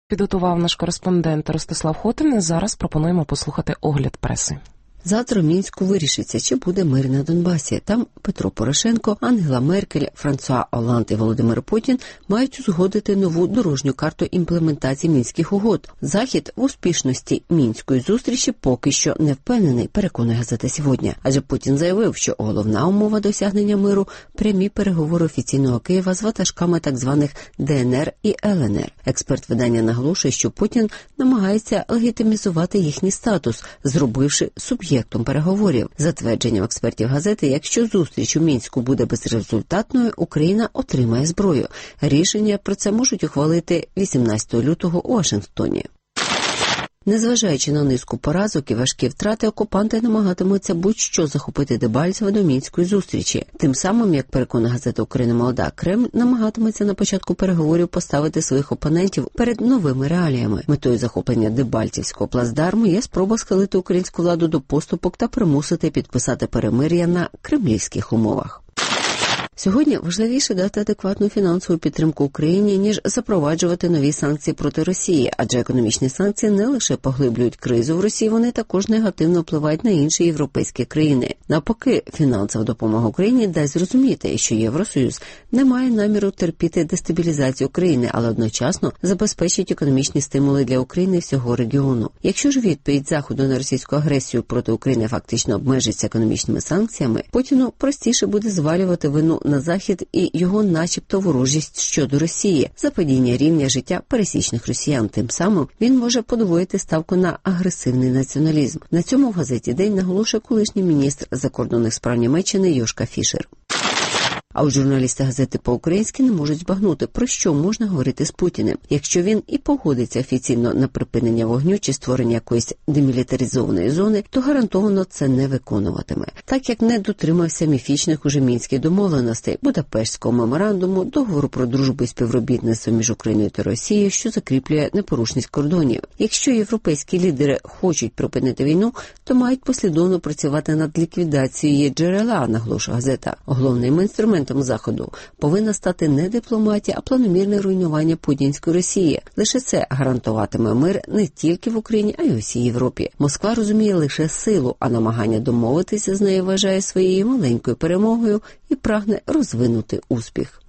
Підготував наш кореспондент Ростислав Хотин. Зараз пропонуємо послухати огляд преси. Завтра в Мінську вирішиться, чи буде мир на Донбасі. Там Петро Порошенко, Ангела Меркель, Франсуа Олланд і Володимир Путін мають узгодити нову дорожню карту імплементації Мінських угод. Захід в успішності Мінської зустрічі поки що не впевнений, переконує газета «Сьогодні». Адже Путін заявив, що головна умова досягнення миру – прямі переговори офіційного Києва з ватажками так званих ДНР і ЛНР. Експерт видання наголошує, що Путін намагається легітимізувати їхній статус, зробивши суб'єктом переговорів. За твердженням експертів газети, якщо зустріч у Мінську буде безрезультатною, Україна отримає зброю. Рішення про це можуть ухвалити 18 лютого у Вашингтоні. Незважаючи на низку поразок і важкі втрати, окупанти намагатимуться будь-що захопити Дебальцеве до Мінської зустрічі. Тим самим, як переконана газета «Україна молода», Кремль намагатиметься на початку переговорів поставити своїх опонентів перед новими реаліями. Метою захоплення Дебальцівського плацдарму є спроба схилити українську владу до поступок та примусити підписати перемир'я на кремлівських умовах. Сьогодні важливіше дати адекватну фінансову підтримку Україні, ніж запроваджувати нові санкції проти Росії, адже економічні санкції не лише поглиблюють кризу в Росії, вони також негативно впливають на інші європейські країни. Навпаки, фінансова допомога Україні дасть зрозуміти, що Євросоюз не має наміру терпіти дестабілізацію України, але одночасно забезпечить економічні стимули для України і всього регіону. Якщо ж відповідь Заходу на російську агресію проти України фактично обмежиться економічними санкціями, Путіну простіше буде звалювати вину на Захід і його начебто ворожість щодо Росії за падіння рівня життя пересічних росіян. Тим самим він може подвоїти ставку на агресивний націоналізм. На цьому в газеті «День» наголошує колишній міністр закордонних справ Німеччини Йошка Фішер. А от журналісти газети по-українськи не можуть збагнути, про що можна говорити з Путіним. Якщо він і погодиться офіційно на припинення вогню чи створення якоїсь демілітаризованої зони, то гарантовано це не виконуватиме. Так як не дотримався міфічних уже мінських домовленостей, Будапештського меморандуму, договору про дружбу і співробітництво між Україною та Росією, що закріплює непорушність кордонів. Якщо європейські лідери хочуть припинити війну, то мають послідовно працювати над ліквідацією її джерела, наголошує газета. Головним інструментом Заходу повинна стати не дипломатія, а планомірне руйнування путінської Росії. Лише це гарантуватиме мир не тільки в Україні, а й у всій Європі. Москва розуміє лише силу, а намагання домовитися з нею вважає своєю маленькою перемогою і прагне розвинути успіх.